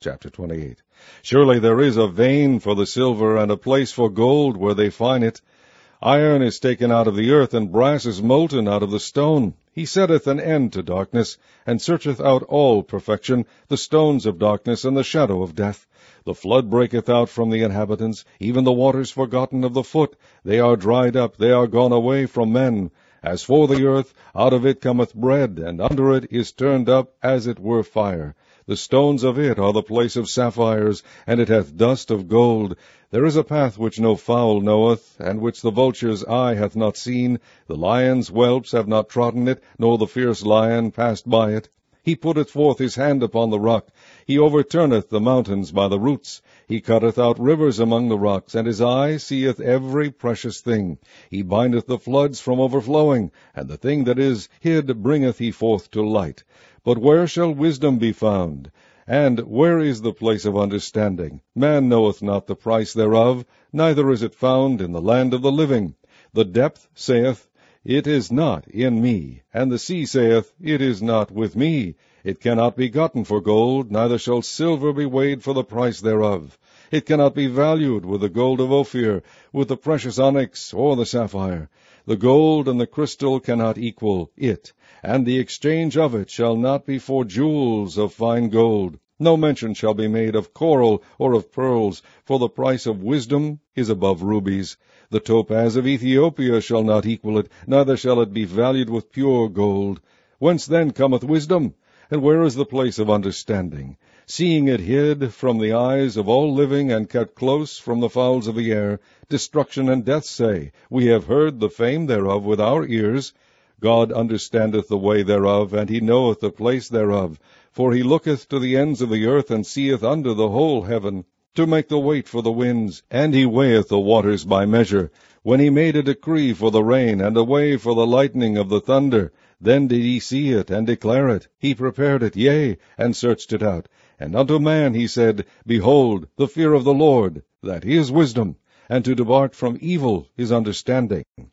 Chapter 28. Surely there is a vein for the silver, and a place for gold where they find it. Iron is taken out of the earth, and brass is molten out of the stone. He setteth an end to darkness, and searcheth out all perfection, the stones of darkness and the shadow of death. The flood breaketh out from the inhabitants, even the waters forgotten of the foot. They are dried up, they are gone away from men. As for the earth, out of it cometh bread, and under it is turned up as it were fire. The stones of it are the place of sapphires, and it hath dust of gold. There is a path which no fowl knoweth, and which the vulture's eye hath not seen. The lion's whelps have not trodden it, nor the fierce lion passed by it. He putteth forth his hand upon the rock. He overturneth the mountains by the roots. He cutteth out rivers among the rocks, and his eye seeth every precious thing. He bindeth the floods from overflowing, and the thing that is hid bringeth he forth to light. But where shall wisdom be found? And where is the place of understanding? Man knoweth not the price thereof, neither is it found in the land of the living. The depth saith, It is not in me, and the sea saith, It is not with me. It cannot be gotten for gold, neither shall silver be weighed for the price thereof. It cannot be valued with the gold of Ophir, with the precious onyx, or the sapphire. The gold and the crystal cannot equal it, and the exchange of it shall not be for jewels of fine gold. No mention shall be made of coral or of pearls, for the price of wisdom is above rubies. The topaz of Ethiopia shall not equal it, neither shall it be valued with pure gold. Whence then cometh wisdom? And where is the place of understanding? Seeing it hid from the eyes of all living, and kept close from the fowls of the air, destruction and death say, We have heard the fame thereof with our ears. God understandeth the way thereof, and he knoweth the place thereof. For he looketh to the ends of the earth, and seeth under the whole heaven, to make the weight for the winds, and he weigheth the waters by measure. When he made a decree for the rain, and a way for the lightning of the thunder, then did he see it, and declare it. He prepared it, yea, and searched it out. And unto man he said, Behold, the fear of the Lord, that is wisdom, and to depart from evil is understanding.